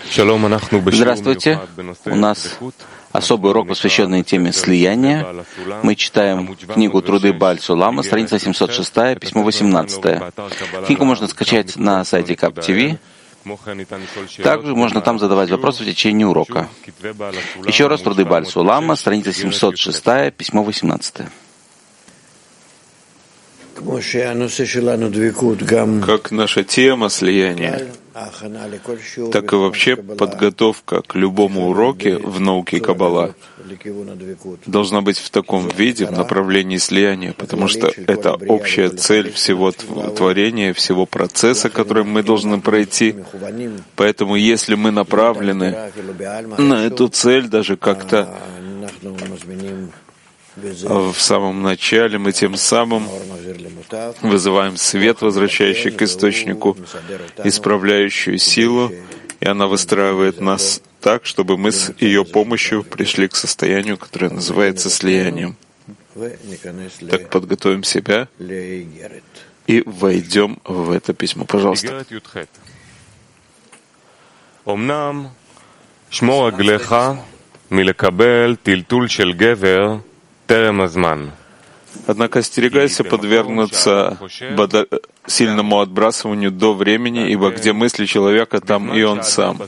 Здравствуйте. У нас особый урок, посвященный теме слияния. Мы читаем книгу «Труды Бааль Сулама», страница 706, письмо 18. Книгу можно скачать на сайте КАП-ТВ. Также можно там задавать вопросы в течение урока. Еще раз, «Труды Бааль Сулама», страница 706, письмо 18. Как наша тема слияния, так и вообще подготовка к любому уроку в науке Каббала должна быть в таком виде, в направлении слияния, потому что это общая цель всего творения, всего процесса, который мы должны пройти. Поэтому если мы направлены на эту цель даже как-то в самом начале, мы тем самым вызываем свет, возвращающий к источнику, исправляющую силу, и она выстраивает нас так, чтобы мы с ее помощью пришли к состоянию, которое называется слиянием. Так подготовим себя и войдем в это письмо. Пожалуйста. Однако остерегайся подвергнуться сильному отбрасыванию до времени, ибо где мысли человека, там и он сам.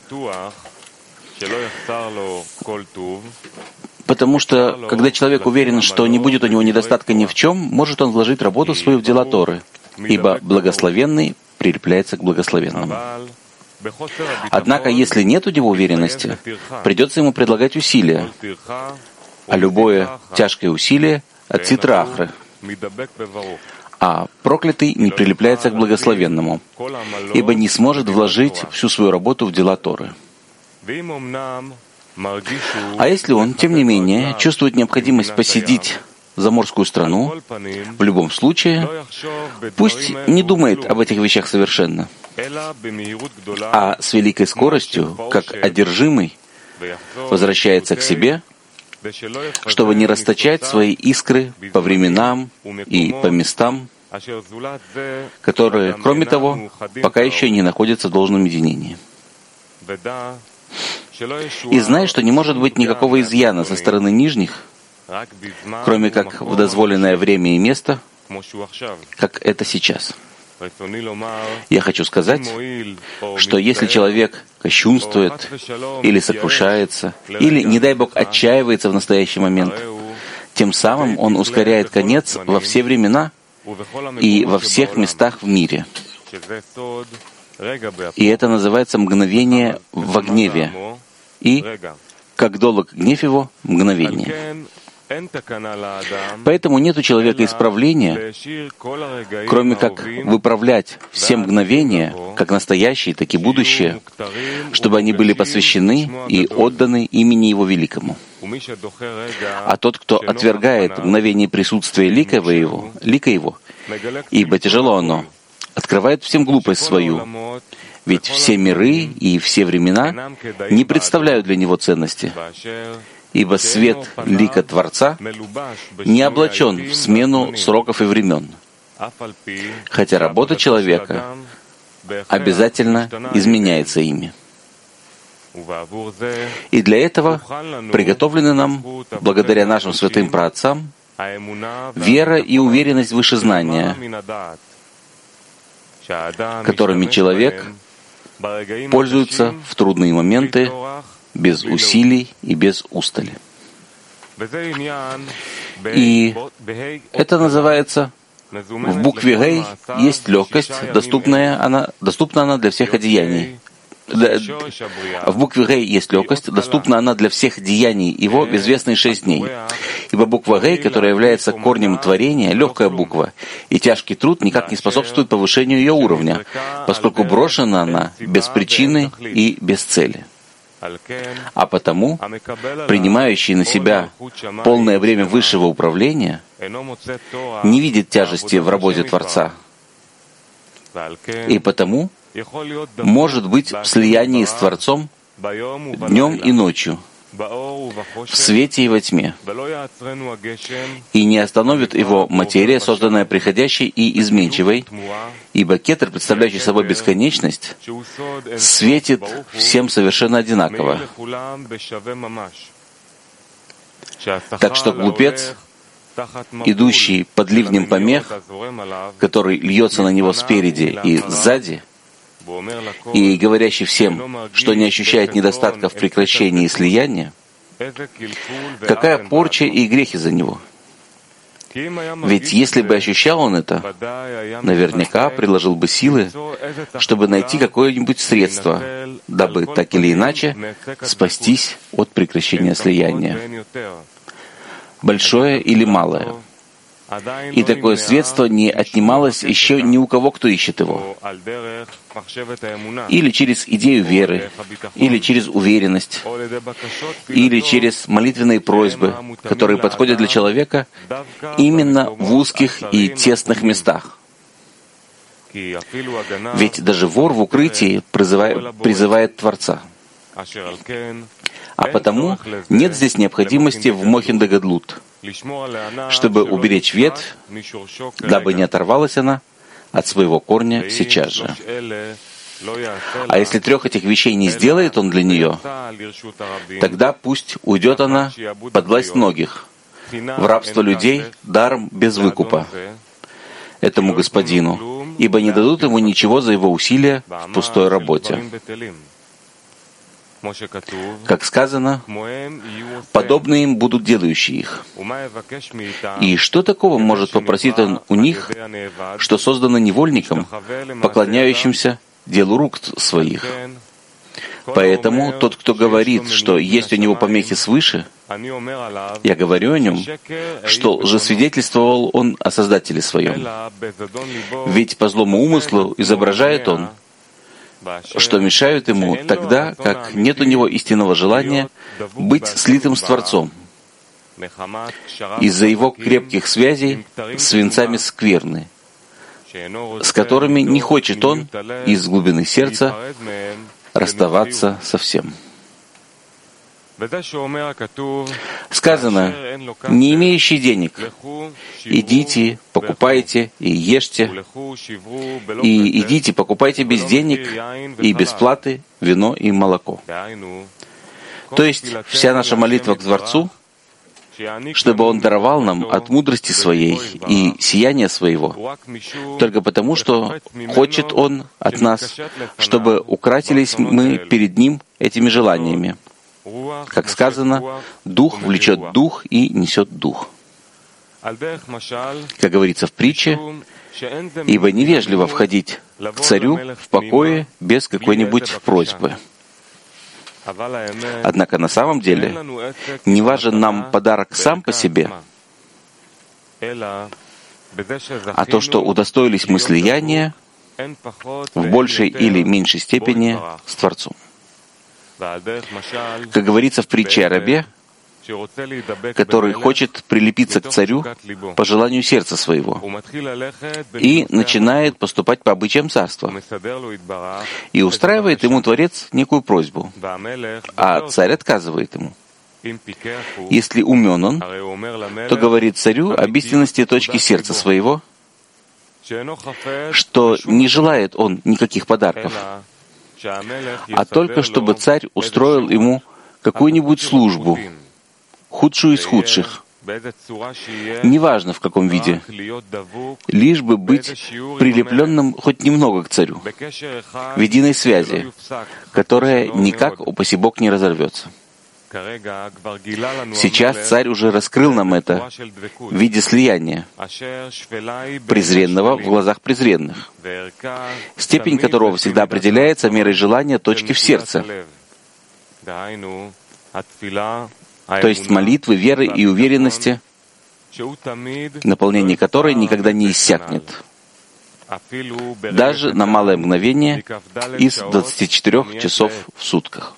Потому что, когда человек уверен, что не будет у него недостатка ни в чем, может он вложить работу свою в дела Торы, ибо благословенный прилепляется к благословенному. Однако, если нет у него уверенности, придется ему предлагать усилия, а любое тяжкое усилие от ситра ахры. А проклятый не прилепляется к благословенному, ибо не сможет вложить всю свою работу в дела Торы. А если он, тем не менее, чувствует необходимость посетить заморскую страну, в любом случае, пусть не думает об этих вещах совершенно, а с великой скоростью, как одержимый, возвращается к себе, чтобы не расточать свои искры по временам и по местам, которые, кроме того, пока еще не находятся в должном единении. И знай, что не может быть никакого изъяна со стороны нижних, кроме как в дозволенное время и место, как это сейчас. Я хочу сказать, что если человек кощунствует или сокрушается, или, не дай Бог, отчаивается в настоящий момент, тем самым он ускоряет конец во все времена и во всех местах в мире. И это называется мгновение во гневе. И, как долг гнев его, мгновение. Поэтому нет у человека исправления, кроме как выправлять все мгновения, как настоящие, так и будущее, чтобы они были посвящены и отданы имени Его Великому. А тот, кто отвергает мгновение присутствия лика Его, ибо тяжело оно, открывает всем глупость свою, ведь все миры и все времена не представляют для него ценности, ибо свет лика Творца не облачен в смену сроков и времен, хотя работа человека обязательно изменяется ими. И для этого приготовлены нам, благодаря нашим святым праотцам, вера и уверенность выше знания, которыми человек пользуется в трудные моменты, без усилий и без устали. И это называется, в букве «Гей» есть легкость, доступна она для всех одеяний. В букве «Гей» есть легкость, доступна она для всех деяний его в известные 6 дней. Ибо буква «Гей», которая является корнем творения, легкая буква, и тяжкий труд никак не способствует повышению ее уровня, поскольку брошена она без причины и без цели. А потому, принимающий на себя полное время высшего управления, не видит тяжести в работе Творца, и потому может быть в слиянии с Творцом днем и ночью, в свете и во тьме. И не остановит его материя, созданная приходящей и изменчивой, ибо кетер, представляющий собой бесконечность, светит всем совершенно одинаково. Так что глупец, идущий под ливнем помех, который льется на него спереди и сзади, и говорящий всем, что не ощущает недостатка в прекращении слияния, какая порча и грех из-за него? Ведь если бы ощущал он это, наверняка приложил бы силы, чтобы найти какое-нибудь средство, дабы так или иначе спастись от прекращения слияния, большое или малое. И такое средство не отнималось еще ни у кого, кто ищет его. Или через идею веры, или через уверенность, или через молитвенные просьбы, которые подходят для человека именно в узких и тесных местах. Ведь даже вор в укрытии призывает Творца. А потому нет здесь необходимости в мохин да гадлут, чтобы уберечь ветвь, дабы не оторвалась она от своего корня сейчас же. А если 3 этих вещей не сделает он для нее, тогда пусть уйдет она под власть многих, в рабство людей даром без выкупа, этому господину, ибо не дадут ему ничего за его усилия в пустой работе. Как сказано, подобные им будут делающие их. И что такого может попросить он у них, что создано невольником, поклоняющимся делу рук своих? Поэтому тот, кто говорит, что есть у него помехи свыше, я говорю о нем, что лжесвидетельствовал он о Создателе своем. Ведь по злому умыслу изображает он, что мешают ему тогда, как нет у него истинного желания быть слитым с Творцом, из-за его крепких связей с свинцами скверны, с которыми не хочет он из глубины сердца расставаться совсем. Сказано, не имеющий денег, идите, покупайте и ешьте, и идите, покупайте без денег и без платы вино и молоко. То есть вся наша молитва к Творцу, чтобы Он даровал нам от мудрости Своей и сияния Своего, только потому, что хочет Он от нас, чтобы украсились мы перед Ним этими желаниями. Как сказано, дух влечет дух и несет дух. Как говорится в притче, ибо невежливо входить к царю в покое без какой-нибудь просьбы. Однако на самом деле не важен нам подарок сам по себе, а то, что удостоились мы слияния в большей или меньшей степени с Творцом. Как говорится в притче о рабе, который хочет прилепиться к царю по желанию сердца своего и начинает поступать по обычаям царства. И устраивает ему Творец некую просьбу, а царь отказывает ему. Если умен он, то говорит царю об истинности точки сердца своего, что не желает он никаких подарков, а только чтобы царь устроил ему какую-нибудь службу, худшую из худших, неважно в каком виде, лишь бы быть прилепленным хоть немного к царю, в единой связи, которая никак, упаси Бог, не разорвется. Сейчас царь уже раскрыл нам это в виде слияния, презренного в глазах презренных, степень которого всегда определяется мерой желания точки в сердце, то есть молитвы, веры и уверенности, наполнение которой никогда не иссякнет, даже на малое мгновение из 24 часов в сутках.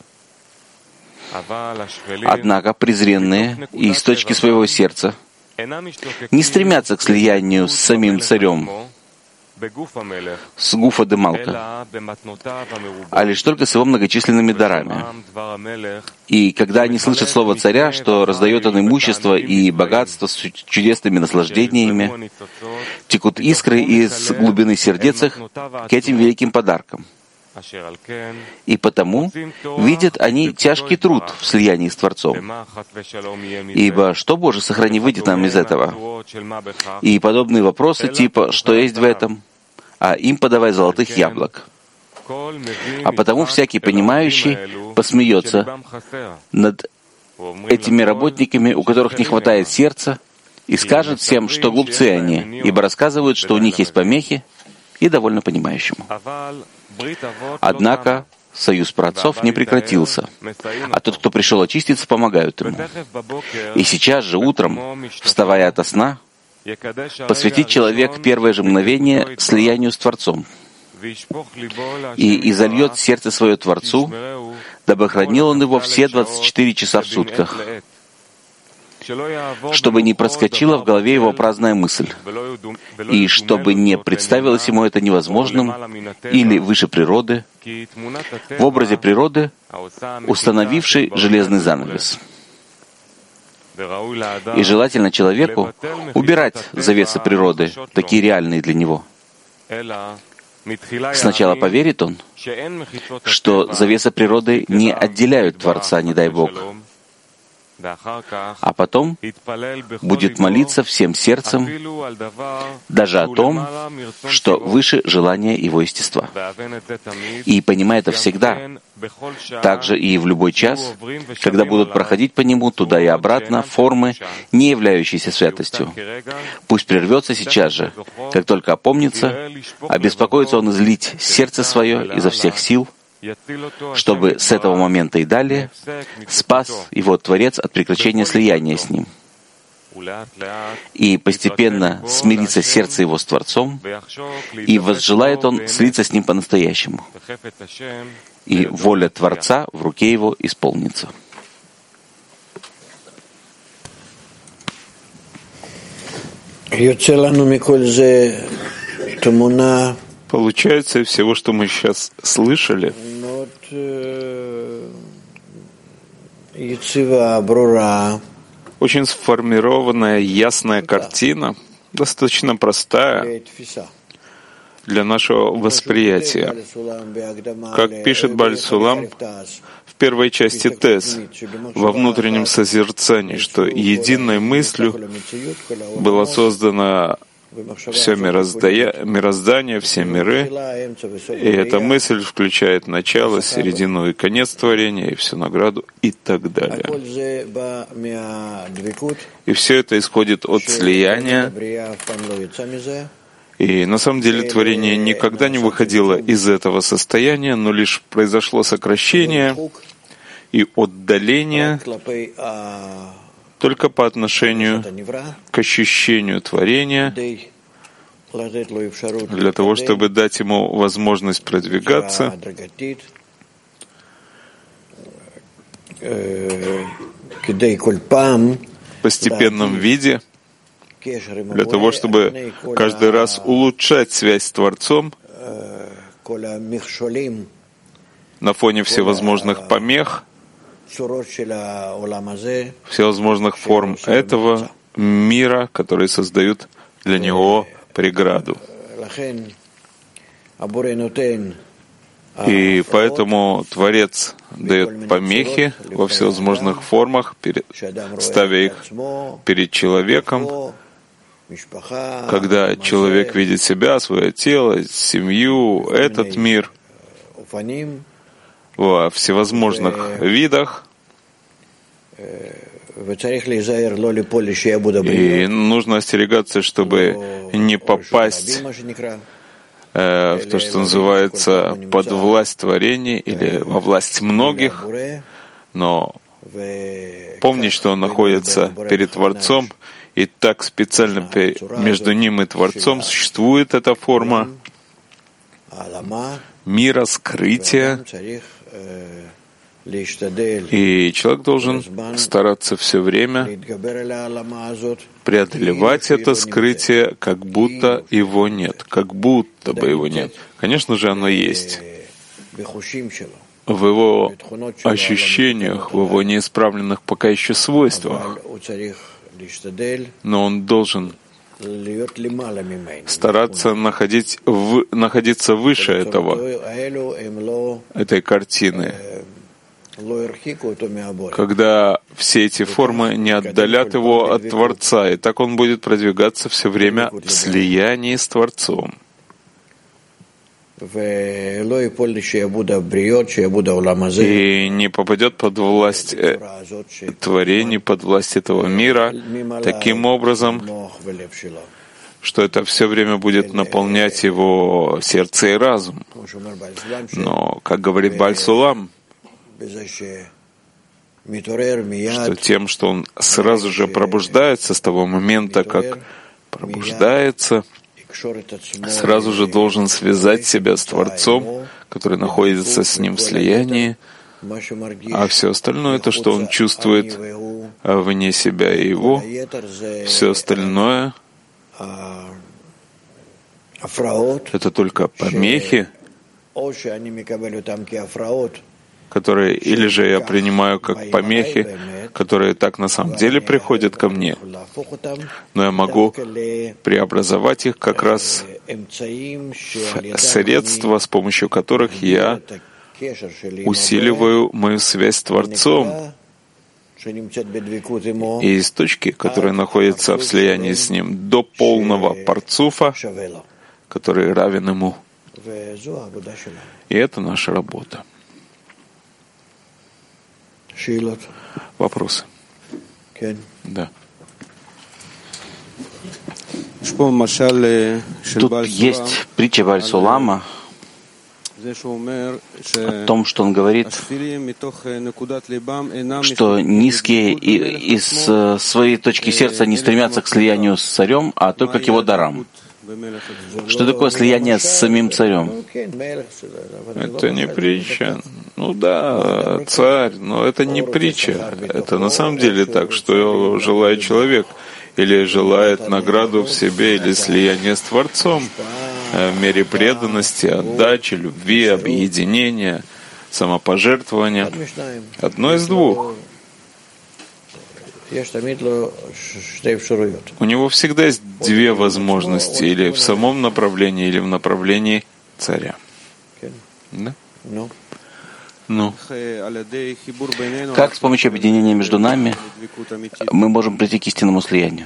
Однако презренные и с точки своего сердца не стремятся к слиянию с самим царем, с Гуфа де Малка, а лишь только с его многочисленными дарами. И когда они слышат слово царя, что раздает он имущество и богатство с чудесными наслаждениями, текут искры из глубины сердец их к этим великим подаркам. И потому видят они тяжкий труд в слиянии с Творцом. Ибо что, Боже, сохрани, выйдет нам из этого? И подобные вопросы типа «что есть в этом?», а им подавай золотых яблок. А потому всякий понимающий посмеется над этими работниками, у которых не хватает сердца, и скажет всем, что глупцы они, ибо рассказывают, что у них есть помехи, и довольно понимающему. Однако союз праотцов не прекратился, а тот, кто пришел очиститься, помогают ему. И сейчас же утром, вставая ото сна, посвятит человек первое же мгновение слиянию с Творцом и изольет сердце свое Творцу, дабы хранил он его все 24 часа в сутках, чтобы не проскочила в голове его праздная мысль, и чтобы не представилось ему это невозможным или выше природы, в образе природы, установившей железный занавес. И желательно человеку убирать завесы природы, такие реальные для него. Сначала поверит он, что завесы природы не отделяют Творца, не дай Бог, а потом будет молиться всем сердцем даже о том, что выше желания его естества. И понимая это всегда, также и в любой час, когда будут проходить по нему туда и обратно формы, не являющиеся святостью. Пусть прервется сейчас же, как только опомнится, обеспокоится он излить сердце свое изо всех сил, чтобы с этого момента и далее спас его Творец от прекращения слияния с ним. И постепенно смирится сердце его с Творцом, и возжелает он слиться с ним по-настоящему. И воля Творца в руке его исполнится. Получается, из всего, что мы сейчас слышали, очень сформированная, ясная картина, достаточно простая для нашего восприятия. Как пишет Бааль Сулам в первой части Тез, во внутреннем созерцании, что единой мыслью было создано все мироздание, все миры, и эта мысль включает начало, середину и конец творения, и всю награду, и так далее. И все это исходит от слияния, и на самом деле творение никогда не выходило из этого состояния, но лишь произошло сокращение и отдаление только по отношению к ощущению творения, для того, чтобы дать ему возможность продвигаться в постепенном виде, для того, чтобы каждый раз улучшать связь с Творцом на фоне всевозможных помех, всевозможных форм этого мира, которые создают для него преграду. И поэтому Творец дает помехи во всевозможных формах, ставя их перед человеком, когда человек видит себя, свое тело, семью, этот мир во всевозможных видах. И нужно остерегаться, чтобы не попасть в то, что называется под власть творения или во власть многих, но помнить, что он находится перед Творцом, и так специально между ним и Творцом существует эта форма мира, скрытия, И человек должен стараться все время преодолевать это скрытие, как будто его нет, как будто бы его нет. Конечно же, оно есть в его ощущениях, в его неисправленных пока еще свойствах. Но он должен стараться находиться выше этой картины, когда все эти формы не отдалят его от Творца, и так он будет продвигаться все время в слиянии с Творцом. И не попадет под власть творений, под власть этого мира таким образом, что это все время будет наполнять его сердце и разум. Но, как говорит Бааль Сулам, что тем, что он сразу же пробуждается, с того момента, как пробуждается, сразу же должен связать себя с Творцом, который находится с ним в слиянии, а все остальное, то, что он чувствует вне себя и его, все остальное — это только помехи, которые или же я принимаю как помехи, которые так на самом деле приходят ко мне, но я могу преобразовать их как раз в средства, с помощью которых я усиливаю мою связь с Творцом, и из точки, которая находится в слиянии с Ним, до полного парцуфа, который равен Ему. И это наша работа. Вопросы? Да. Тут есть притча Бааль Сулама о том, что он говорит, что низкие из своей точки сердца не стремятся к слиянию с царем, а только к его дарам. Что такое слияние с самим царем? Это не притча. Ну да, царь, но это не притча. Это на самом деле так, что желает человек. Или желает награду в себе, или слияние с Творцом в мере преданности, отдачи, любви, объединения, самопожертвования. Одно из двух. У него всегда есть две возможности, или в самом направлении, или в направлении царя. Да? Ну. Как с помощью объединения между нами мы можем прийти к истинному слиянию?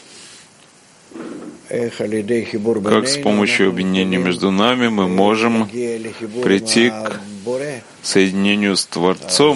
Как с помощью объединения между нами мы можем прийти к соединению с Творцом?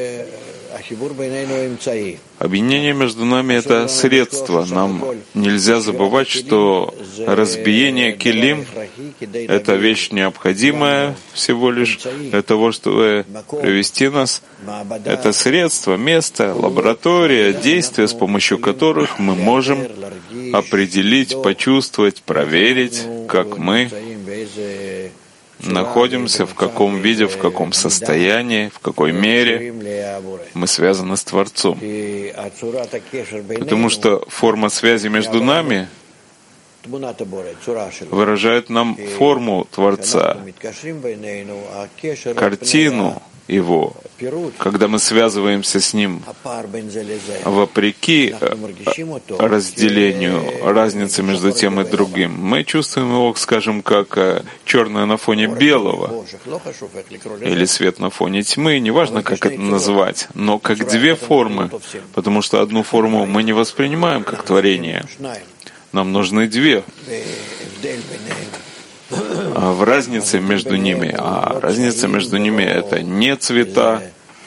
Объединение между нами — это средство. Нам нельзя забывать, что разбиение килим — это вещь необходимая всего лишь для того, чтобы привести нас. Это средство, место, лаборатория, действия, с помощью которых мы можем определить, почувствовать, проверить, как мы находимся, в каком виде, в каком состоянии, в какой мере мы связаны с Творцом. Потому что форма связи между нами выражает нам форму Творца, картину Его. Когда мы связываемся с Ним вопреки разделению, разнице между тем и другим, мы чувствуем Его, скажем, как черное на фоне белого или свет на фоне тьмы, неважно, как это назвать, но как две формы, потому что одну форму мы не воспринимаем как творение. Нам нужны две. В разнице между ними, а разница между ними — это не цвета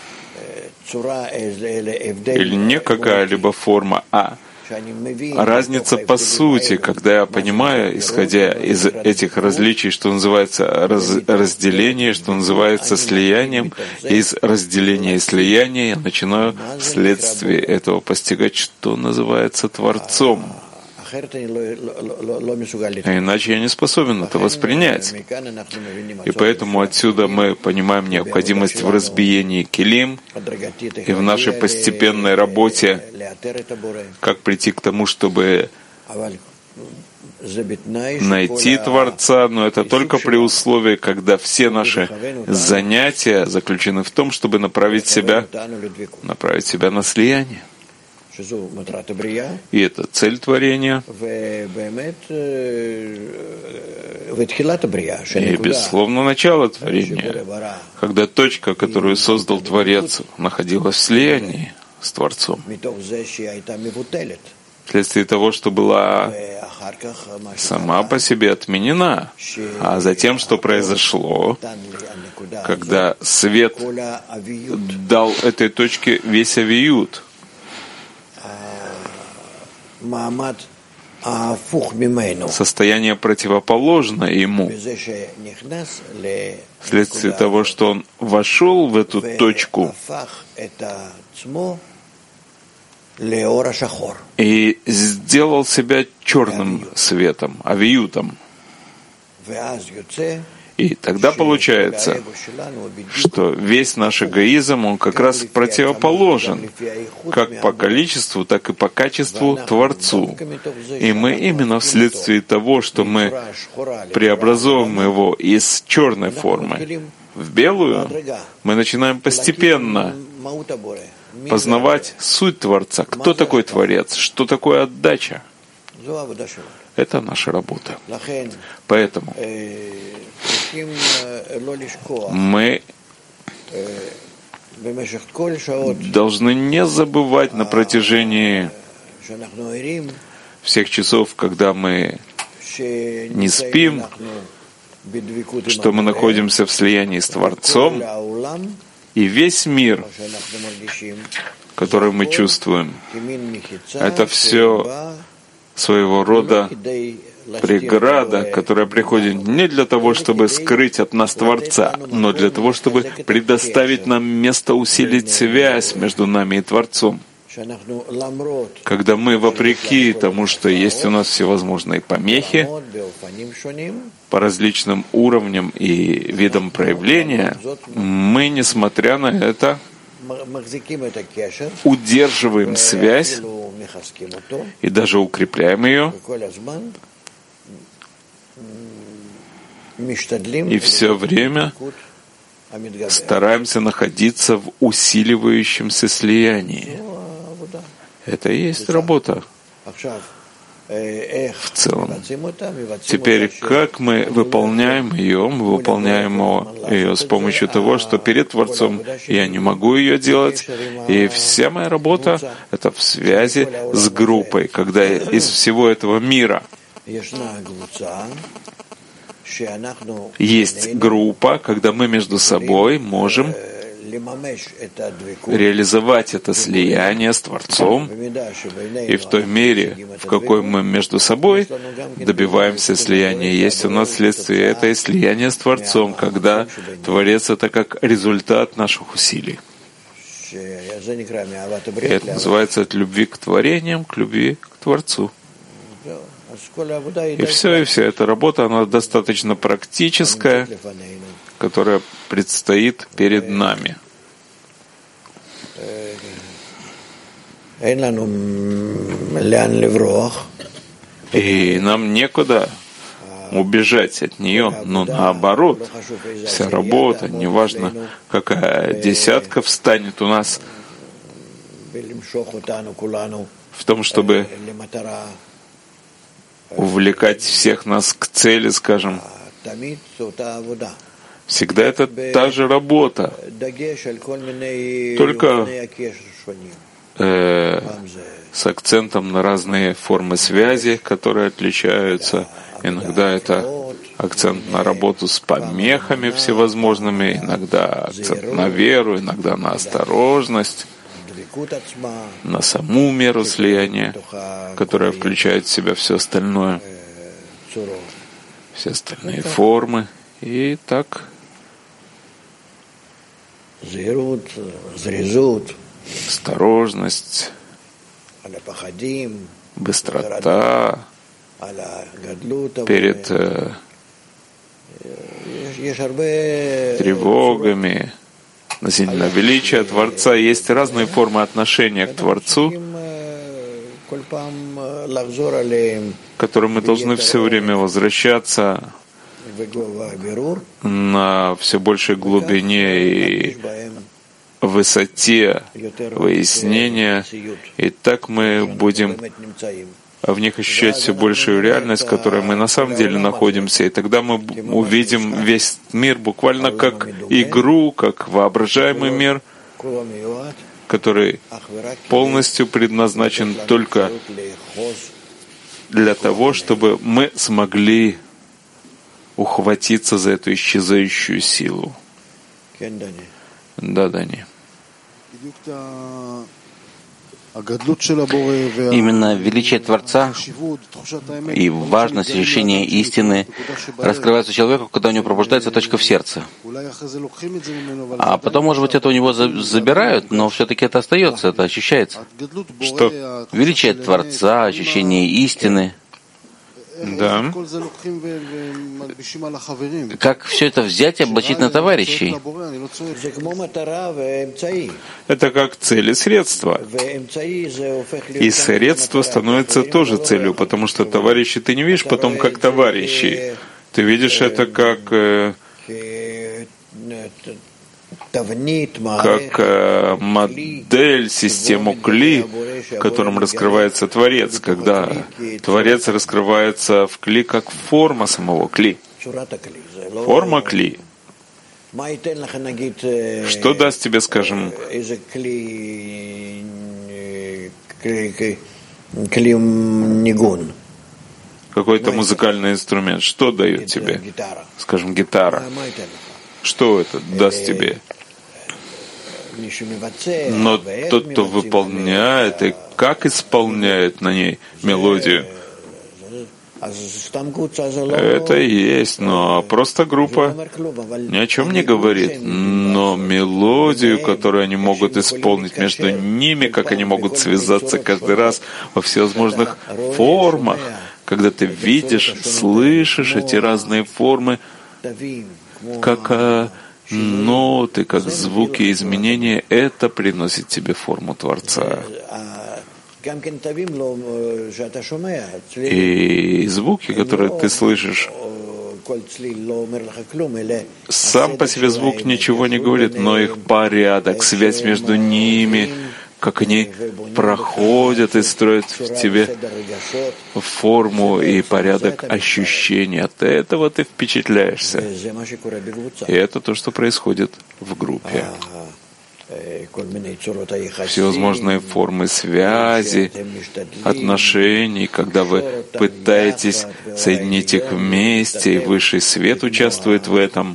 или не какая-либо форма, а разница по сути, когда я понимаю, исходя из этих различий, что называется разделение, что называется слиянием, и из разделения и слияния я начинаю вследствие этого постигать, что называется Творцом. А иначе я не способен это воспринять. И поэтому отсюда мы понимаем необходимость в разбиении килим и в нашей постепенной работе, как прийти к тому, чтобы найти Творца, но это только при условии, когда все наши занятия заключены в том, чтобы направить себя на слияние. И это цель творения. И, безусловно, начало творения, когда точка, которую создал Творец, находилась в слиянии с Творцом, вследствие того, что была сама по себе отменена. А затем, что произошло, когда свет дал этой точке весь авиют, состояние противоположное ему, вследствие того, что он вошел в эту точку и сделал себя черным светом, авиютом. И тогда получается, что весь наш эгоизм, он как раз противоположен, как по количеству, так и по качеству Творцу. И мы именно вследствие того, что мы преобразовываем его из черной формы в белую, мы начинаем постепенно познавать суть Творца. Кто такой Творец? Что такое отдача? Это наша работа. Поэтому мы должны не забывать на протяжении всех часов, когда мы не спим, что мы находимся в слиянии с Творцом, и весь мир, который мы чувствуем, это все своего рода преграда, которая приходит не для того, чтобы скрыть от нас Творца, но для того, чтобы предоставить нам место усилить связь между нами и Творцом. Когда мы, вопреки тому, что есть у нас всевозможные помехи по различным уровням и видам проявления, мы, несмотря на это, удерживаем связь и даже укрепляем ее, и все время стараемся находиться в усиливающемся слиянии. Это и есть работа в целом. Теперь, как мы выполняем ее? Мы выполняем ее с помощью того, что перед Творцом я не могу ее делать, и вся моя работа — это в связи с группой, когда из всего этого мира есть группа, когда мы между собой можем реализовать это слияние с Творцом, и в той мере, в какой мы между собой добиваемся слияния, есть у нас следствие это и слияние с Творцом, когда Творец — это как результат наших усилий. И это называется от любви к творениям к любви к Творцу. И вся эта работа, она достаточно практическая, которая предстоит перед нами. И нам некуда убежать от нее, но наоборот, вся работа, неважно, какая десятка встанет у нас, в том, чтобы увлекать всех нас к цели, скажем, всегда это та же работа, только с акцентом на разные формы связи, которые отличаются. Иногда это акцент на работу с помехами всевозможными, иногда акцент на веру, иногда на осторожность, на саму меру слияния, которая включает в себя все остальное, все остальные формы. И так осторожность, быстрота перед тревогами относительно величия Творца. Есть разные формы отношения к Творцу, к которым мы должны все время возвращаться на все большей глубине и высоте выяснения, и так мы будем в них ощущать все большую реальность, в которой мы на самом деле находимся, и тогда мы увидим весь мир буквально как игру, как воображаемый мир, который полностью предназначен только для того, чтобы мы смогли ухватиться за эту исчезающую силу. Да, Дани. Именно величие Творца и важность ощущения истины раскрывается человеку, когда у него пробуждается точка в сердце. А потом, может быть, это у него забирают, но все-таки это остается, это ощущается. Что? Величие Творца, ощущение истины. Да. Как все это взять и облачить на товарищей? Это как цель и средство. И средство становится тоже целью, потому что товарищи ты не видишь потом как товарищи. Ты видишь это как модель, систему кли, в котором раскрывается Творец, когда Творец раскрывается в кли как форма самого кли. Форма кли. Что даст тебе, скажем, какой-то музыкальный инструмент? Что дает тебе? Скажем, гитара. Что это даст тебе? Но тот, кто выполняет и как исполняет на ней мелодию, это и есть, но просто группа ни о чем не говорит. Но мелодию, которую они могут исполнить между ними, как они могут связаться каждый раз во всевозможных формах, когда ты видишь, слышишь эти разные формы, как ноты, как звуки, изменения, это приносит тебе форму Творца. И звуки, которые ты слышишь, сам по себе звук ничего не говорит, но их порядок, связь между ними, как они проходят и строят в тебе форму и порядок ощущений. От этого ты впечатляешься. И это то, что происходит в группе. Всевозможные формы связи, отношений, когда вы пытаетесь соединить их вместе, и высший свет участвует в этом.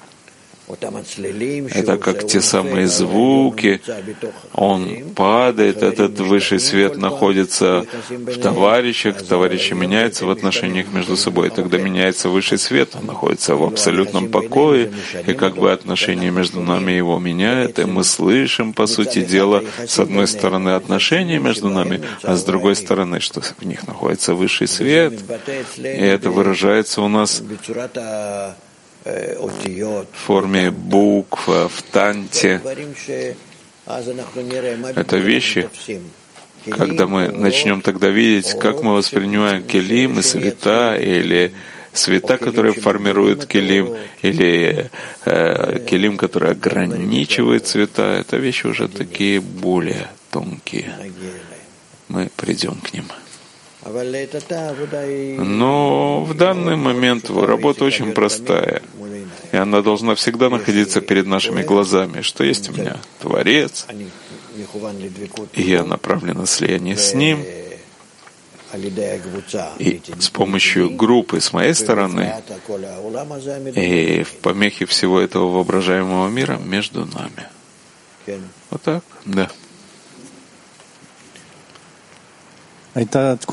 Это как те самые звуки, он падает, этот высший свет находится в товарищах, товарищи меняются в отношениях между собой, и тогда меняется высший свет, он находится в абсолютном покое, и как бы отношения между нами его меняют, и мы слышим, по сути дела, с одной стороны отношения между нами, а с другой стороны, что в них находится высший свет, и это выражается у нас в форме букв, в танте. Это вещи, когда мы начнем тогда видеть, как мы воспринимаем келим и света, или света, которые формируют келим, или келим, который ограничивает цвета. Это вещи уже такие более тонкие. Мы придем к ним. Но в данный момент работа очень простая, и она должна всегда находиться перед нашими глазами, что есть у меня Творец, и я направлен на слияние с Ним, и с помощью группы с моей стороны, и в помехе всего этого воображаемого мира между нами. Вот так, да. Был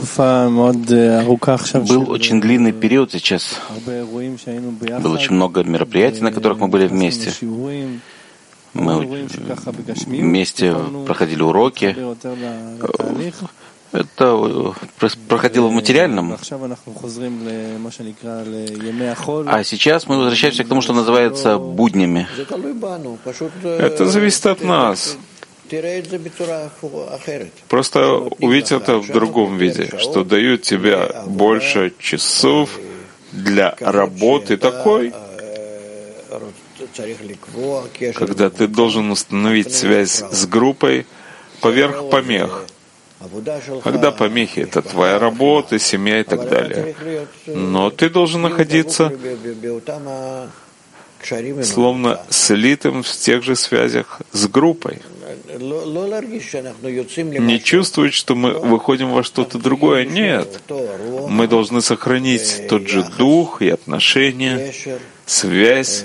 очень длинный период сейчас. Было очень много мероприятий, на которых мы были вместе. Мы вместе проходили уроки, Это проходило в материальном. А сейчас мы возвращаемся к тому, что называется буднями. Это зависит от нас. Просто увидеть это в другом виде, что дают тебе больше часов для работы такой, когда ты должен установить связь с группой поверх помех. Когда помехи — это твоя работа, семья и так далее. Но ты должен находиться словно слитым в тех же связях с группой. Не чувствовать, что мы выходим во что-то другое. Нет. Мы должны сохранить тот же дух и отношения, связь,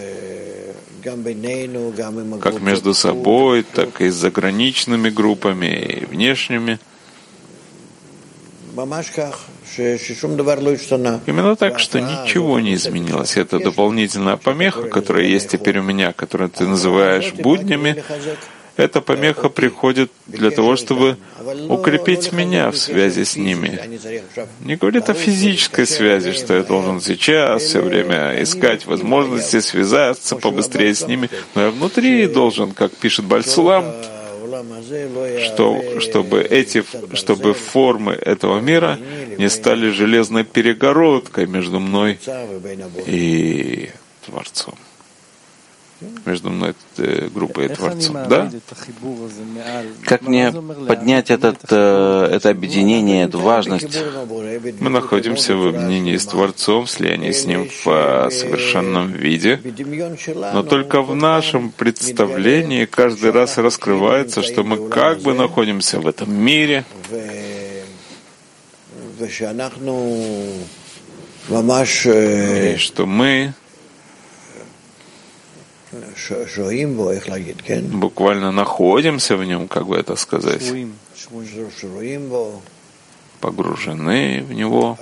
как между собой, так и с заграничными группами и внешними. Именно так, что ничего не изменилось. Это дополнительная помеха, которая есть теперь у меня, которую ты называешь буднями. Эта помеха приходит для того, чтобы укрепить меня в связи с ними. Не говорит о физической связи, что я должен сейчас все время искать возможности связаться побыстрее с ними, но я внутри должен, как пишет Баль-Сулам, чтобы формы этого мира не стали железной перегородкой между мной и Творцом. Между мной и группой и Творцом. Да? Как мне поднять это объединение, эту важность? Мы находимся в объединении с Творцом, в слиянии с Ним в совершенном виде, но только в нашем представлении каждый раз раскрывается, что мы как бы находимся в этом мире, и что мы буквально находимся в нем, как бы это сказать, погружены в него.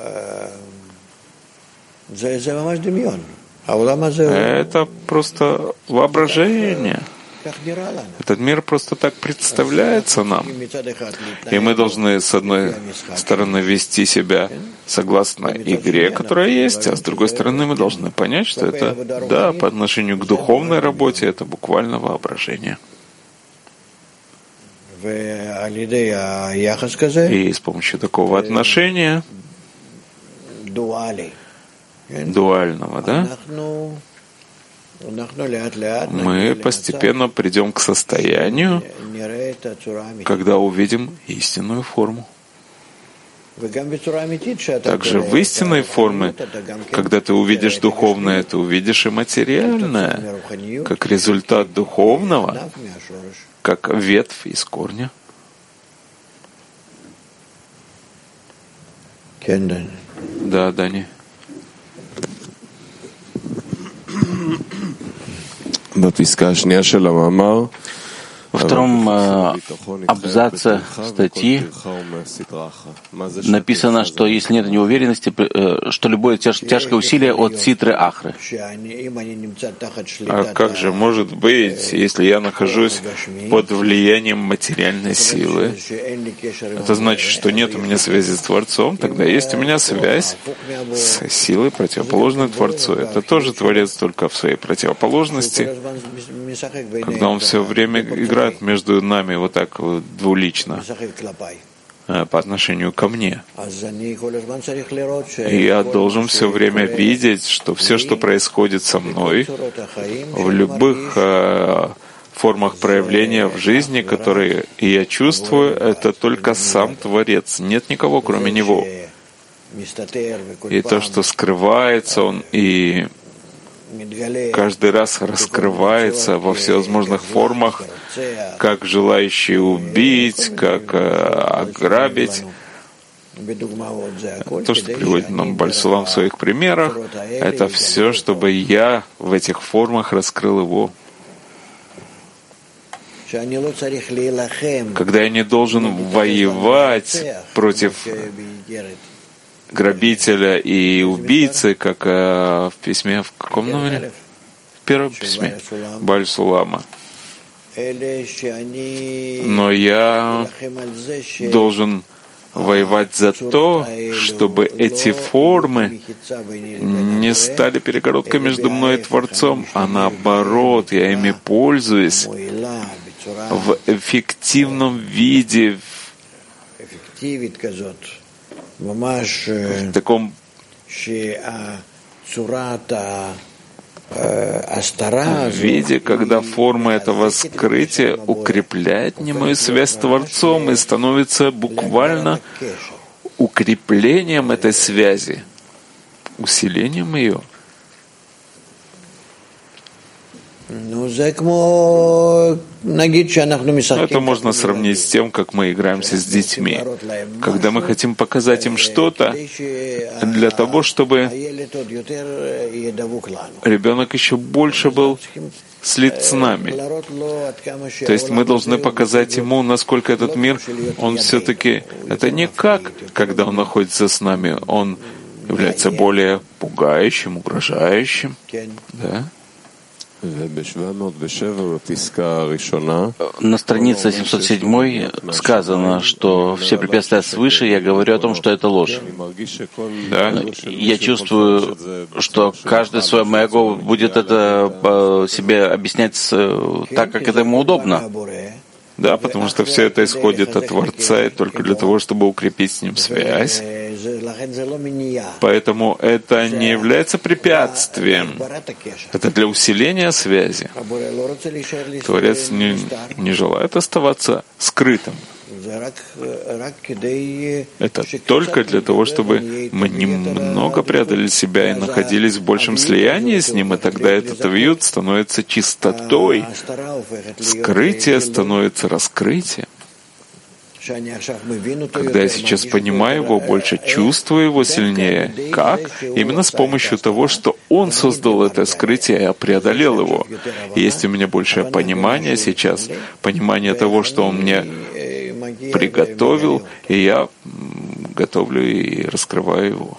Это просто воображение. Этот мир просто так представляется нам. И мы должны, с одной стороны, вести себя согласно игре, которая есть, а с другой стороны, мы должны понять, что это, да, по отношению к духовной работе, это буквально воображение. И с помощью такого отношения, дуального, да, мы постепенно придем к состоянию, когда увидим истинную форму. Также в истинной форме, когда ты увидишь духовное, ты увидишь и материальное, как результат духовного, как ветвь из корня. Да, Дани. Во втором абзаце статьи написано, что если нет неуверенности, что любое тяжкое усилие от ситры ахры. А как же может быть, если я нахожусь под влиянием материальной силы? Это значит, что нет у меня связи с Творцом, тогда есть у меня связь с силой, противоположной Творцу. Это тоже Творец, только в своей противоположности, когда он все время играет между нами вот так вот двулично по отношению ко мне. И я должен все время видеть, что все, что происходит со мной, в любых формах проявления в жизни, которые я чувствую, это только сам Творец, нет никого, кроме Него. И то, что скрывается, он и каждый раз раскрывается во всевозможных формах, как желающий убить, как ограбить. То, что приводит нам Баль-Сулам в своих примерах, это все, чтобы я в этих формах раскрыл его. Когда я не должен воевать против грабителя и убийцы, как в письме, в каком номере? В первом письме Баль-Сулама. Но я должен воевать за то, чтобы эти формы не стали перегородкой между мной и Творцом, а наоборот, я ими пользуюсь в эффективном виде, в таком виде, когда форма этого скрытия укрепляет мне мою связь с Творцом и становится буквально укреплением этой связи, усилением ее. Это можно сравнить с тем, как мы играемся с детьми. Когда мы хотим показать им что-то для того, чтобы ребенок еще больше был слит с нами. То есть мы должны показать ему, насколько этот мир, он все-таки, это не как, когда он находится с нами, он является более пугающим, угрожающим. Да? На странице 707 сказано, что все препятствия свыше, я говорю о том, что это ложь. Да? Я чувствую, что каждый свое эго будет это себе объяснять так, как это ему удобно. Да, потому что все это исходит от Творца, и только для того, чтобы укрепить с Ним связь. Поэтому это не является препятствием. Это для усиления связи. Творец не желает оставаться скрытым. Это только для того, чтобы мы немного преодолели себя и находились в большем слиянии с Ним, и тогда этот вьют становится чистотой, скрытие становится раскрытием. Когда я сейчас понимаю его больше, чувствую его сильнее. Как? Именно с помощью того, что он создал это скрытие, я преодолел его. И есть у меня большее понимание сейчас, понимание того, что он мне приготовил, и я готовлю и раскрываю его.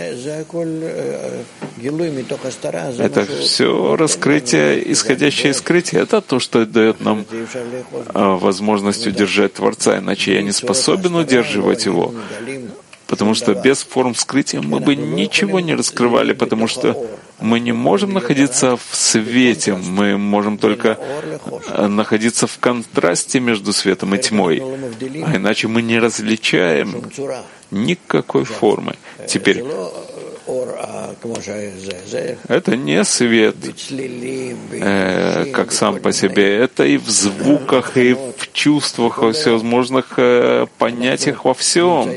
Это все раскрытие, исходящее из скрытия. Это то, что дает нам возможность удержать Творца, иначе я не способен удерживать его. Потому что без форм скрытия мы бы ничего не раскрывали, потому что мы не можем находиться в свете, мы можем только находиться в контрасте между светом и тьмой. А иначе мы не различаем никакой формы. Теперь, это не свет, как сам по себе. Это и в звуках, и в чувствах, во всевозможных понятиях, во всем.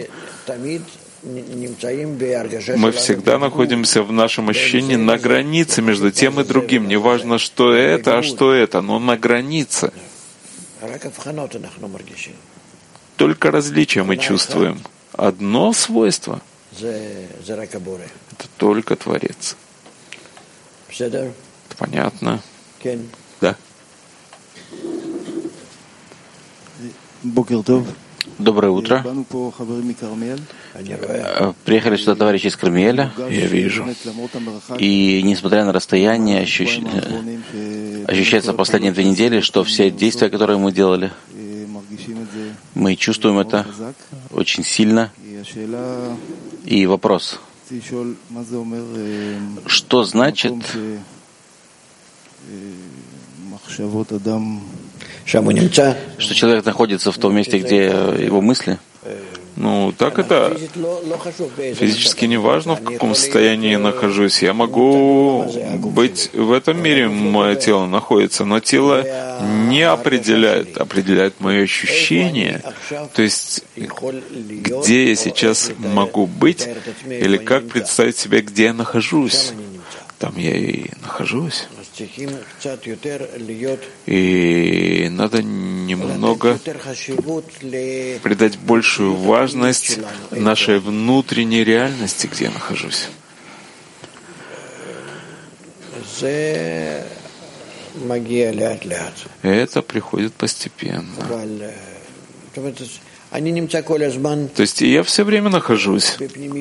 Мы всегда находимся в нашем ощущении на границе между тем и другим. Не важно, что это, а что это, но на границе. Только различия мы чувствуем. Одно свойство — это только Творец. Понятно? Да. Доброе утро. Приехали сюда товарищи из Кармиэля. Я вижу. И несмотря на расстояние, ощущается последние 2 недели, что все действия, которые мы делали, мы чувствуем это очень сильно. И вопрос: что значит, что человек находится в том месте, где его мысли? Ну, так это физически не важно, в каком состоянии я нахожусь. Я могу быть в этом мире, мое тело находится, но тело не определяет мое ощущение. То есть, где я сейчас могу быть, или как представить себе, где я нахожусь. Там я и нахожусь. И надо немного придать большую важность нашей внутренней реальности, где я нахожусь. Это приходит постепенно. То есть я все время нахожусь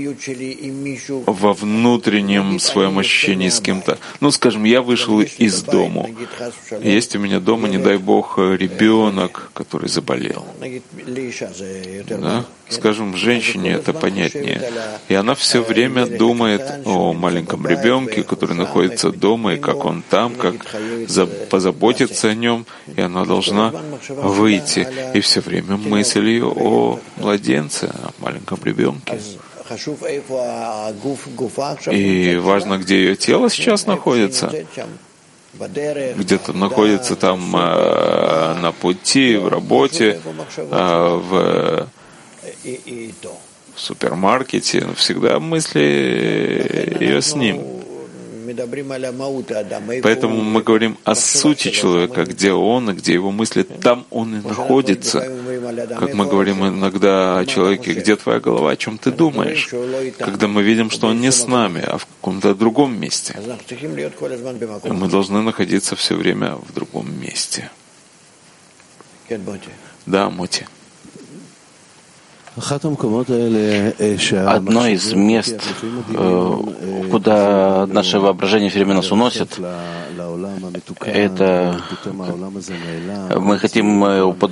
во внутреннем своем ощущении с кем-то. Ну, скажем, я вышел из дома. Есть у меня дома, не дай Бог, ребенок, который заболел. Да? Скажем, женщине это понятнее. И она все время думает о маленьком ребенке, который находится дома, и как он там, как позаботиться о нем. И она должна выйти. И все время мысль ее о младенце, о маленьком ребенке. И важно, где ее тело сейчас находится. Где-то находится там на пути, в работе, в супермаркете. Всегда мысли ее с ним. Поэтому мы говорим о сути человека, где он и где его мысли, там он и находится. Как мы говорим иногда о человеке, где твоя голова, о чем ты думаешь, когда мы видим, что он не с нами, а в каком-то другом месте. Мы должны находиться все время в другом месте. Да, Моти. Одно из мест, куда наше воображение все время нас уносит, это мы хотим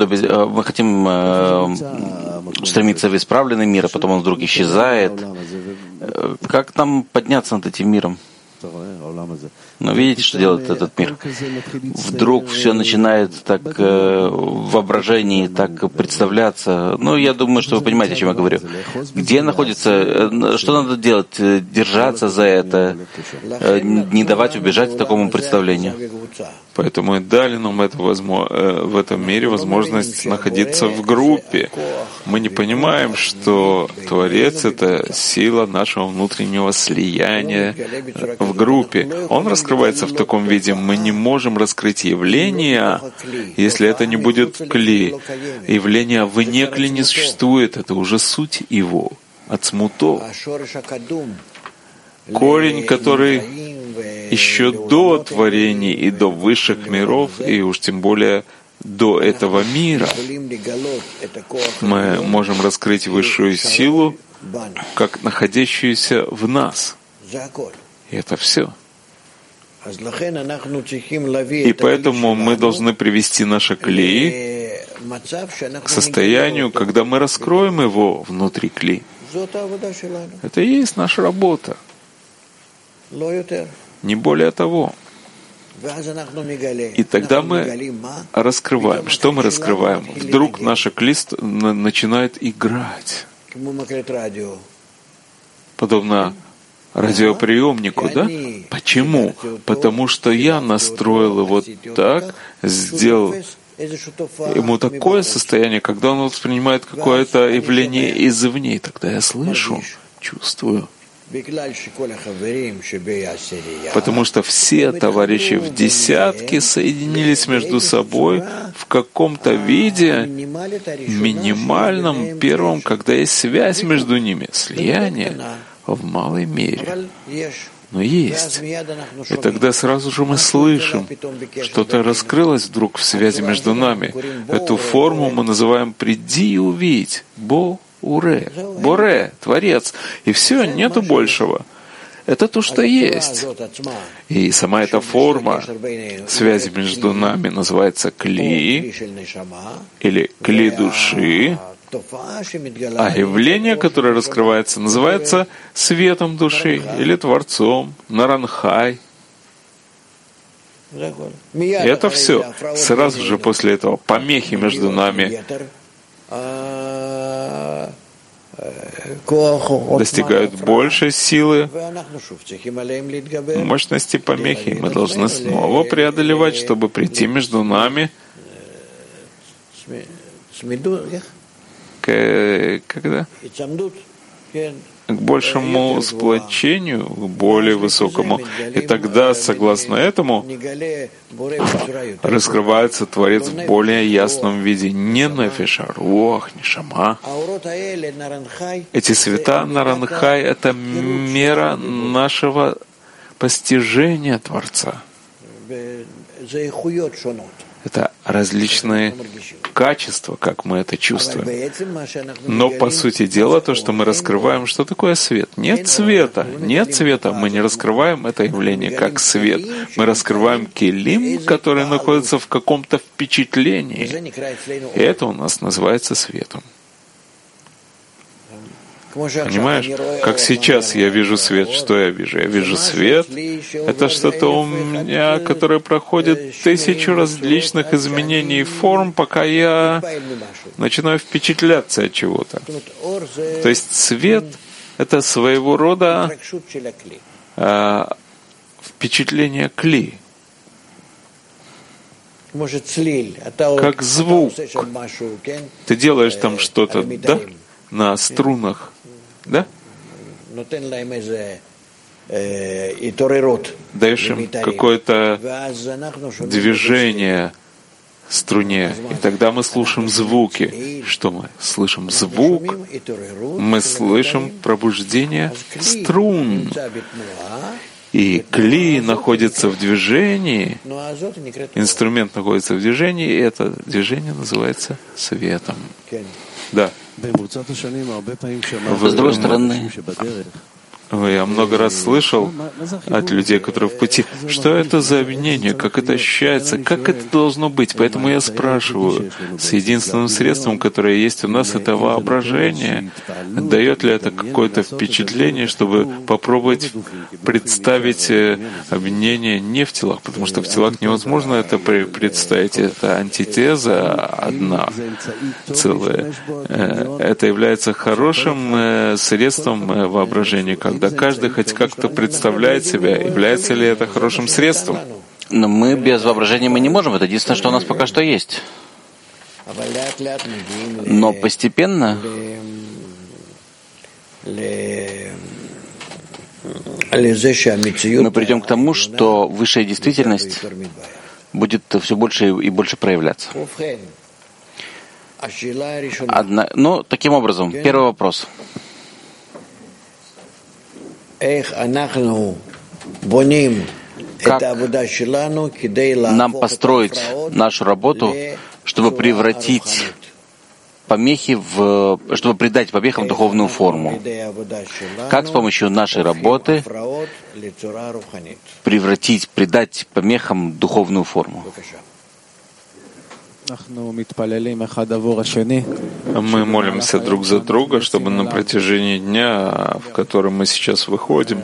стремиться в исправленный мир, а потом он вдруг исчезает. Как нам подняться над этим миром? Но видите, что делает этот мир? Вдруг все начинает так в воображении так представляться. Ну, я думаю, что вы понимаете, о чем я говорю. Где находится, что надо делать? Держаться за это, не давать убежать такому представлению. Поэтому и дали нам в этом мире возможность находиться в группе. Мы не понимаем, что Творец — это сила нашего внутреннего слияния в группе. Он раскрывается в таком виде. Мы не можем раскрыть явление, если это не будет кли. Явление вне кли не существует. Это уже суть его, ацмуто. Корень, который еще до творений и до высших миров, и уж тем более до этого мира, мы можем раскрыть высшую силу, как находящуюся в нас. И это все. И поэтому мы должны привести наши клеи к состоянию, когда мы раскроем его внутри кли. Это и есть наша работа. Не более того. И тогда мы раскрываем. Что мы раскрываем? Вдруг наша кли начинает играть. Подобно радиоприемнику, да? Почему? Потому что я настроил его так, сделал ему такое состояние, когда он воспринимает какое-то явление извне. И тогда я слышу, чувствую. Потому что все товарищи в десятке соединились между собой в каком-то виде, минимальном, первом, когда есть связь между ними, слияние в малой мере. Но есть. И тогда сразу же мы слышим, что-то раскрылось вдруг в связи между нами. Эту форму мы называем «приди и увидь». Уре, Боре, Творец. И все, нету большего. Это то, что есть. И сама эта форма связи между нами называется кли, или кли души, а явление, которое раскрывается, называется светом души или Творцом, Наранхай. И это все. Сразу же после этого помехи между нами достигают большей силы, мощности помехи. Мы должны снова преодолевать, чтобы прийти между нами к большему сплочению, к более высокому. И тогда, согласно этому, раскрывается Творец в более ясном виде. Не нефеш, а руах, не шама. Эти света Наранхай — это мера нашего постижения Творца. Это различные качества, как мы это чувствуем. Но, по сути дела, то, что мы раскрываем, что такое свет? Нет света. Нет света. Мы не раскрываем это явление как свет. Мы раскрываем келим, который находится в каком-то впечатлении. И это у нас называется светом. Понимаешь? Как сейчас я вижу свет. Что я вижу? Я вижу свет. Это что-то у меня, которое проходит 1000 различных изменений форм, пока я начинаю впечатляться от чего-то. То есть свет — это своего рода впечатление кли. Как звук. Ты делаешь там что-то, да? На струнах, да? Даешь им какое-то движение струне, и тогда мы слушаем звуки. Что мы? Слышим звук, мы слышим пробуждение струн. И кли находится в движении, инструмент находится в движении, и это движение называется светом. Да. С другой стороны, я много раз слышал от людей, которые в пути, что это за обвинение, как это ощущается, как это должно быть. Поэтому я спрашиваю, с единственным средством, которое есть у нас, это воображение. Дает ли это какое-то впечатление, чтобы попробовать представить обвинение не в телах, потому что в телах невозможно это представить. Это антитеза одна целая. Это является хорошим средством воображения, когда каждый хоть как-то представляет себя, является ли это хорошим средством. Но мы без воображения мы не можем. Это единственное, что у нас пока что есть. Но постепенно мы придем к тому, что высшая действительность будет все больше и больше проявляться. Ну, таким образом, первый вопрос. Как нам построить нашу работу, чтобы превратить помехи чтобы придать помехам духовную форму? Как с помощью нашей работы придать помехам духовную форму? Мы молимся друг за друга, чтобы на протяжении дня, в который мы сейчас выходим,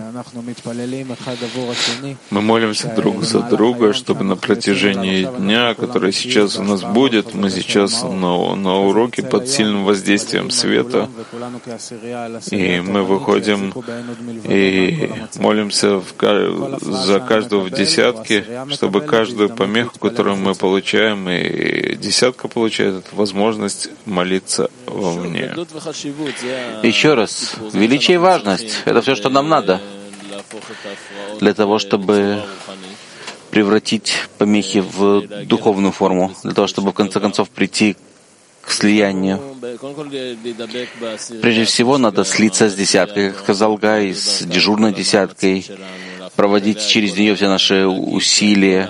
мы молимся друг за друга, чтобы на протяжении дня, который сейчас у нас будет, мы сейчас на уроке под сильным воздействием света, и мы выходим и молимся за каждого в десятке, чтобы каждую помеху, которую мы получаем, и десятка получает эту возможность молиться вовне. Еще раз, величие и важность — это все, что нам надо для того, чтобы превратить помехи в духовную форму, для того, чтобы в конце концов прийти к слиянию. Прежде всего, надо слиться с десяткой, как сказал Гай, с дежурной десяткой, проводить через нее все наши усилия,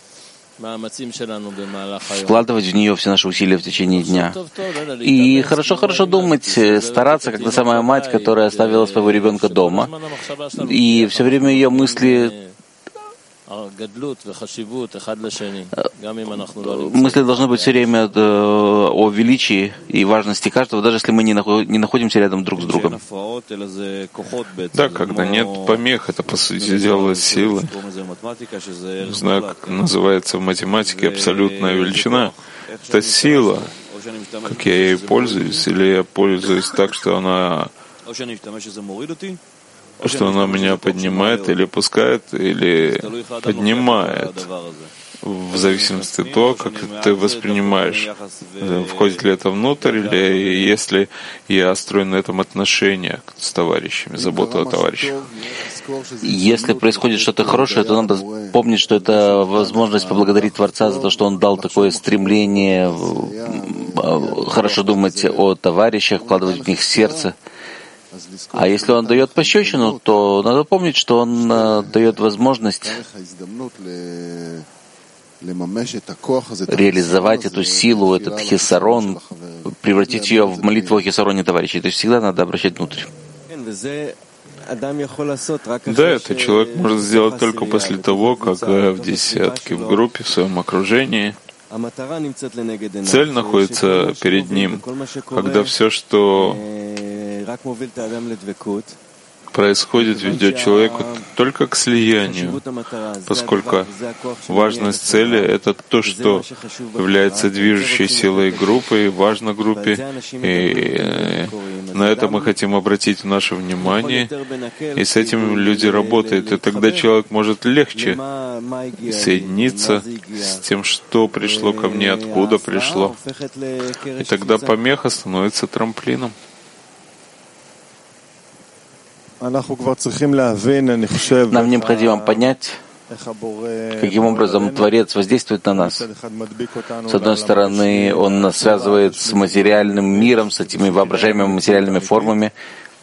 вкладывать в нее все наши усилия в течение дня. И хорошо думать, стараться, как та самая мать, которая оставила своего ребенка дома, и все время ее мысли должны быть все время о величии и важности каждого, даже если мы не находимся рядом друг с другом. Да, когда нет помех, это, по сути дела, сила. Не знаю, как называется в математике абсолютная величина. Это сила. Как я ей пользуюсь, или я пользуюсь так, что она меня поднимает или опускает, или поднимает, в зависимости от того, как ты воспринимаешь. Входит ли это внутрь, или если я строю на этом отношения с товарищами, заботу о товарищах. Если происходит что-то хорошее, то надо помнить, что это возможность поблагодарить Творца за то, что Он дал такое стремление хорошо думать о товарищах, вкладывать в них сердце. А если Он дает пощечину, то надо помнить, что Он дает возможность реализовать эту силу, этот хесарон, превратить ее в молитву о хесароне товарищей. То есть всегда надо обращать внутрь. Да, это человек может сделать только после того, как в десятке, в группе, в своем окружении цель находится перед ним, когда все, что происходит, ведет человека только к слиянию, поскольку важность цели — это то, что является движущей силой группы и важно группе, и на это мы хотим обратить наше внимание, и с этим люди работают, и тогда человек может легче соединиться с тем, что пришло ко мне, откуда пришло, и тогда помеха становится трамплином. Нам необходимо понять, каким образом Творец воздействует на нас. С одной стороны, Он нас связывает с материальным миром, с этими воображаемыми материальными формами,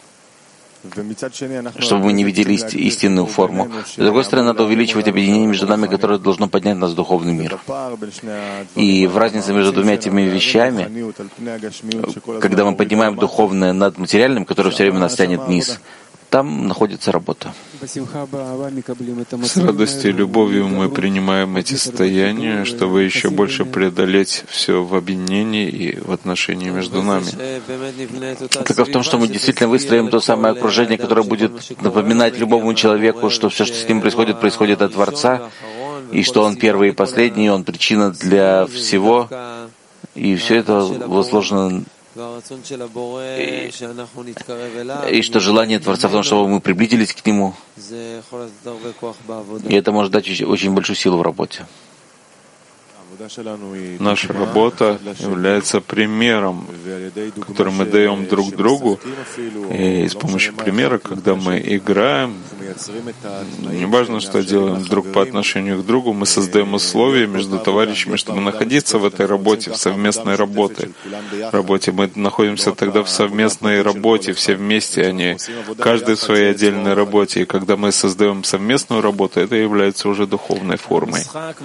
чтобы мы не видели истинную форму. С другой стороны, надо увеличивать объединение между нами, которое должно поднять нас в духовный мир. И в разнице между двумя этими вещами, когда мы поднимаем духовное над материальным, которое все время нас тянет вниз, там находится работа. С радостью и любовью мы принимаем эти состояния, чтобы еще больше преодолеть все в объединении и в отношении между нами. Так в том, что мы действительно выстроим то самое окружение, которое будет напоминать любому человеку, что все, что с ним происходит, происходит от Творца, и что Он первый и последний, Он причина для всего, и все это возложено. И что желание Творца в том, чтобы мы приблизились к Нему, и это может дать очень большую силу в работе. Наша работа является примером, который мы даем друг другу, и с помощью примера, когда мы играем, не важно, что делаем друг по отношению к другу, мы создаем условия между товарищами, чтобы находиться в этой работе, в совместной работе. Мы находимся тогда в совместной работе, все вместе, а не каждый в своей отдельной работе. И когда мы создаем совместную работу, это является уже духовной формой.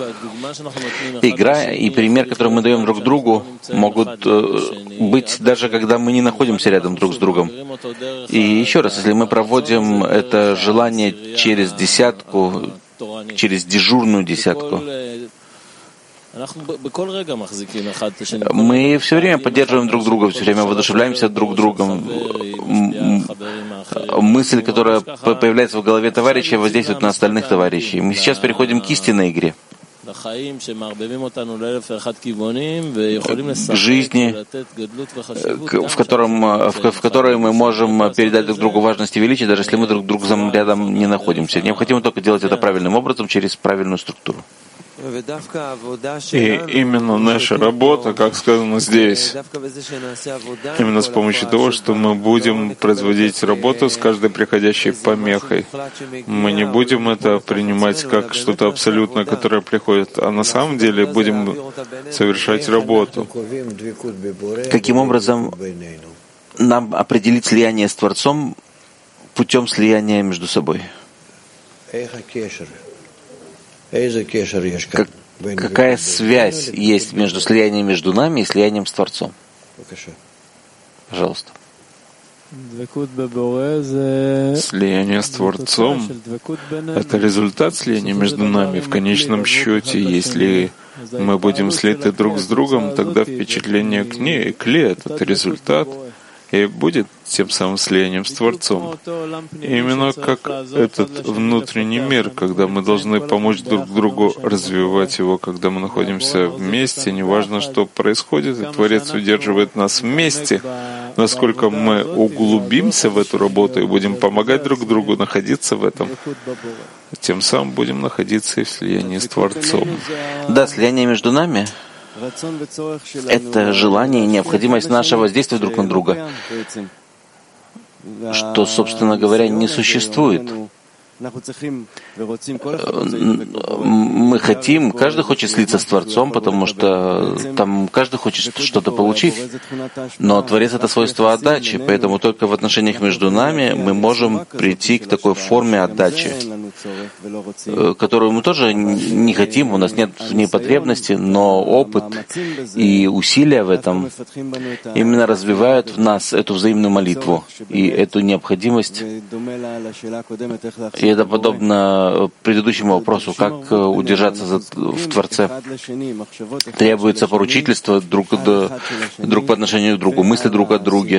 Игра и пример, который мы даем друг другу, могут быть даже когда мы не находимся рядом друг с другом. И еще раз, если мы проводим это желание через десятку, через дежурную десятку, мы все время поддерживаем друг друга, все время воодушевляемся друг другом. Мысль, которая появляется в голове товарища, воздействует на остальных товарищей. Мы сейчас переходим к истинной игре, к жизни, в которой мы можем передать друг другу важность и величие, даже если мы друг с другом рядом не находимся. Необходимо только делать это правильным образом, через правильную структуру. И именно наша работа, как сказано здесь, именно с помощью того, что мы будем производить работу с каждой приходящей помехой. Мы не будем это принимать как что-то абсолютное, которое приходит, а на самом деле будем совершать работу. Каким образом нам определить слияние с Творцом путем слияния между собой? Какая связь есть между слиянием между нами и слиянием с Творцом? Пожалуйста. Слияние с Творцом — это результат слияния между нами. В конечном счете, если мы будем слиты друг с другом, тогда впечатление кли — этот результат, и будет тем самым слиянием с Творцом. Именно как этот внутренний мир, когда мы должны помочь друг другу развивать его, когда мы находимся вместе, неважно, что происходит, и Творец удерживает нас вместе. Насколько мы углубимся в эту работу и будем помогать друг другу находиться в этом, тем самым будем находиться и в слиянии с Творцом. Да, слияние между нами — это желание и необходимость нашего воздействия друг на друга, что, собственно говоря, не существует Мы хотим, каждый хочет слиться с Творцом, потому что там каждый хочет что-то получить. Но Творец — это свойство отдачи, поэтому только в отношениях между нами мы можем прийти к такой форме отдачи, которую мы тоже не хотим, у нас нет в ней потребности, но опыт и усилия в этом именно развивают в нас эту взаимную молитву и эту необходимость. И это подобно предыдущему вопросу, как удержаться в Творце. Требуется поручительство друг по отношению к другу, мысли друг о друге,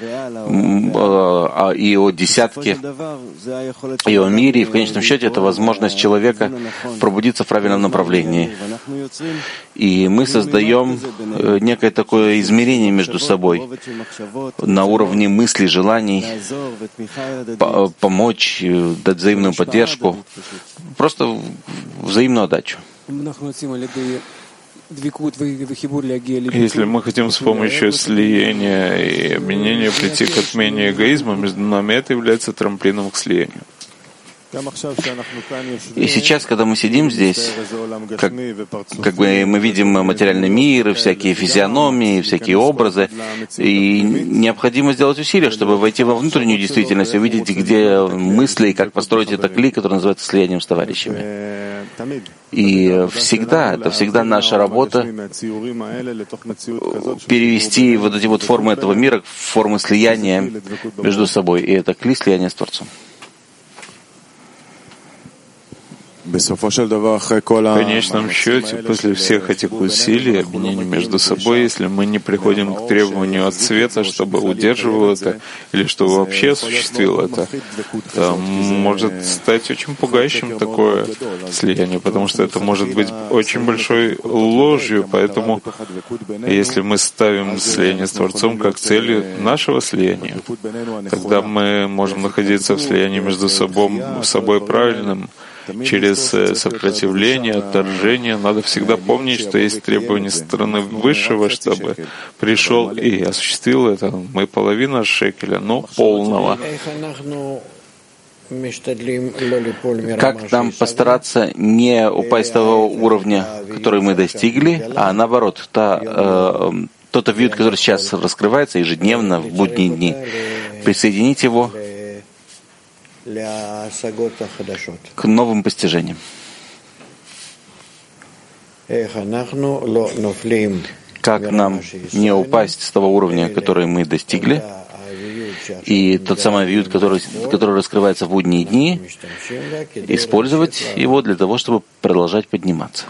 и о десятке, и о мире. И в конечном счете это возможность человека пробудиться в правильном направлении. И мы создаем некое такое измерение между собой на уровне мыслей, желаний, помочь, дать взаимную поддержку, просто взаимную отдачу. Если мы хотим с помощью слияния и объединения прийти к отмене эгоизма между нами, это является трамплином к слиянию. И сейчас, когда мы сидим здесь, как бы мы видим материальный мир, всякие физиономии, всякие образы, и необходимо сделать усилия, чтобы войти во внутреннюю действительность, увидеть, где мысли, и как построить это клей, который называется слиянием с товарищами. И это всегда наша работа перевести вот эти вот формы этого мира в формы слияния между собой, и это клей слияния с Творцом. В конечном счете, после всех этих усилий, объединений между собой, если мы не приходим к требованию от света, чтобы удерживал это, или чтобы вообще осуществил это, то может стать очень пугающим такое слияние, потому что это может быть очень большой ложью. Поэтому, если мы ставим слияние с Творцом как целью нашего слияния, тогда мы можем находиться в слиянии между собой правильным. Через сопротивление, отторжение надо всегда помнить, что есть требования стороны Высшего, чтобы пришел и осуществил это. Мы половина шекеля, но полного. Как нам постараться не упасть с того уровня, который мы достигли, а наоборот, тот авиют, который сейчас раскрывается ежедневно, в будние дни, присоединить его к новым постижениям. Как нам не упасть с того уровня, который мы достигли, и тот самый авиют, который раскрывается в будние дни, использовать его для того, чтобы продолжать подниматься.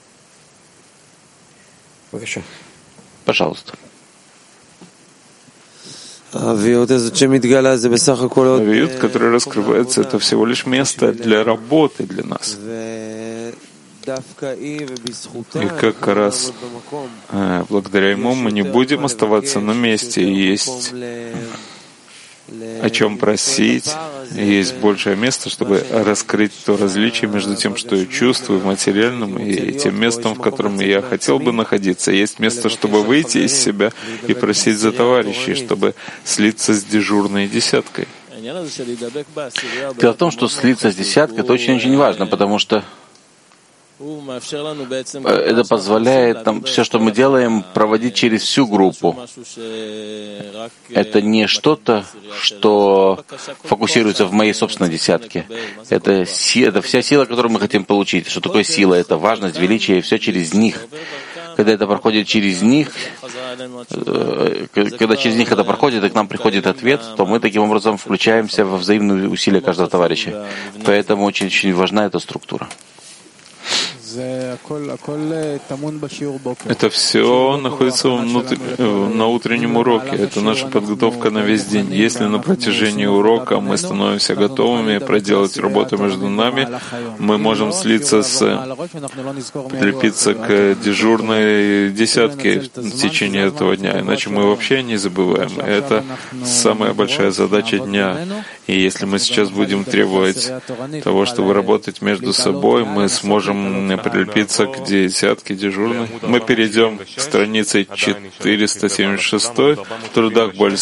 Пожалуйста. Авиют, который раскрывается, это всего лишь место для работы для нас. И как раз благодаря ему мы не будем оставаться на месте. Есть о чем просить, есть большее место, чтобы раскрыть то различие между тем, что я чувствую в материальном, и тем местом, в котором я хотел бы находиться. Есть место, чтобы выйти из себя и просить за товарищей, чтобы слиться с дежурной десяткой. Дело в том, что слиться с десяткой — это очень-очень важно, потому что это позволяет нам все, что мы делаем, проводить через всю группу. Это не что-то, что фокусируется в моей собственной десятке. Это вся сила, которую мы хотим получить. Что такое сила? Это важность, величие, и все через них. Когда это проходит через них, когда через них это проходит, и к нам приходит ответ, то мы таким образом включаемся во взаимные усилия каждого товарища. Поэтому очень-очень важна эта структура. Это все находится на утреннем уроке. Это наша подготовка на весь день. Если на протяжении урока мы становимся готовыми проделать работу между нами, мы можем прилепиться к дежурной десятке в течение этого дня. Иначе мы вообще не забываем. Это самая большая задача дня. И если мы сейчас будем требовать того, чтобы работать между собой, мы сможем прилепиться к десятке дежурной. Мы перейдем к странице 476 в трудах Боль